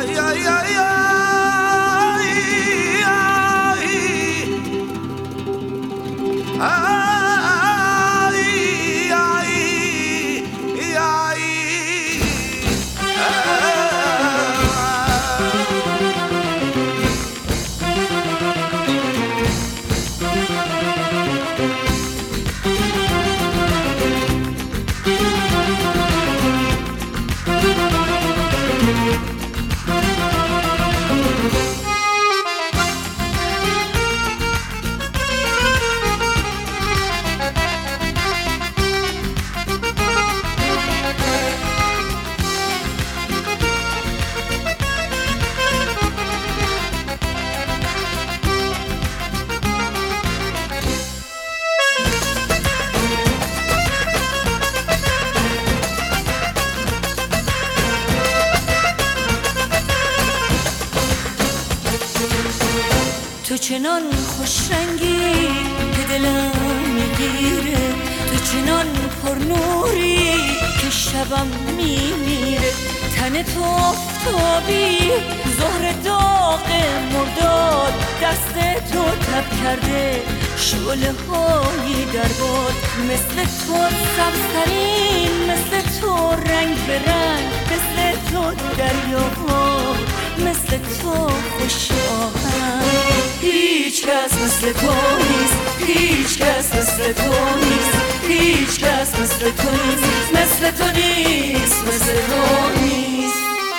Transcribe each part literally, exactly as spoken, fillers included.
تو چنان خوش رنگی که دلم میگیره، تو چنان پر نوری که شبم میمیره، تن تو آفتابی زهر داغ مرداد، دست تو تب کرده شعله هایی در باد، مثل تو سبزترین، مثل تو رنگ به رنگ، مثل تو دریاها، مثل تو خوش آهنگ. هیچ کس مثل تو نیست، هیچ کس مثل تو نیست، هیچ کس مثل تو نیست، مثل تو نیست، مثل تو نیست.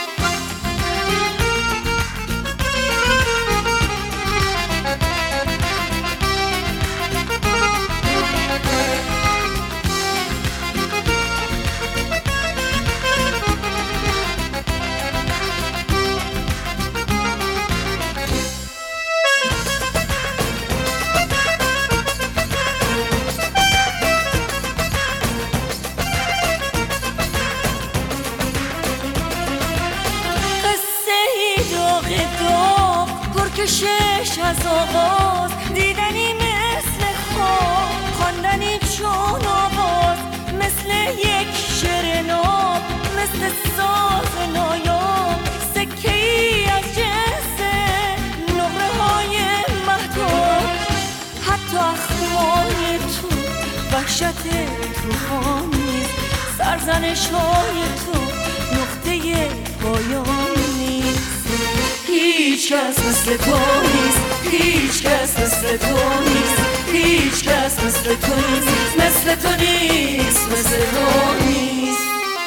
کشش از آغاز، دیدنی مثل خواب، خواندنی چون آواز، مثل یک شعر ناب، مثل ساز نایاب، سکه ای از جنس نقره های مهتاب، حتی اخمای تو وحشت توفان نیست، سرزنش های تو نقطه پایان نیست. هیچ کس مثل تو نیست، هیچ کس مثل تو نیست، هیچ کس مثل تو نیست، مثل تو نیست، مثل تو نیست.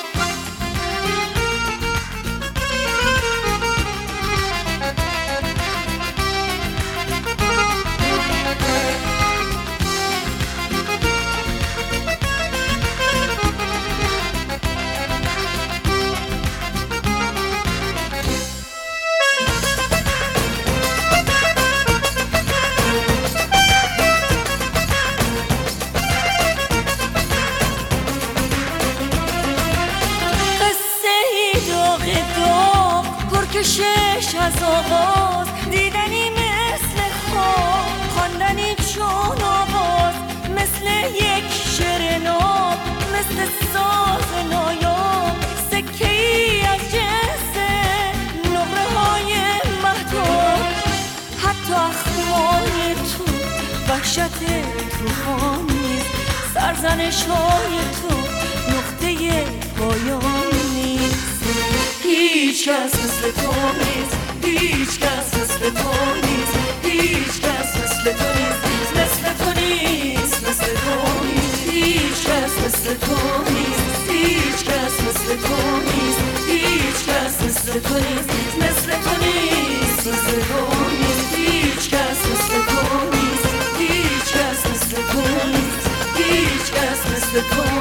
کشش از آغاز، دیدنی مثل خواب، خواندنی چون آواز، مثل یک شعر ناب، مثل ساز نایاب، سکه ای از جنس نقره های مهتاب، حتی اخمای تو وحشت توفان نیست، سرزنش های تو نقطه پایان نیست. هیچ کس مثل تو نیست، هیچ کس مثل تو نیست، هیچ کس مثل تو نیست، مثل تو نیست، مثل تو نیست. هیچ کس مثل تو نیست، هیچ کس مثل تو نیست، هیچ کس مثل تو نیست، مثل تو نیست، مثل تو نیست. هیچ کس مثل تو نیست، هیچ کس مثل تو نیست، هیچ کس مثل تو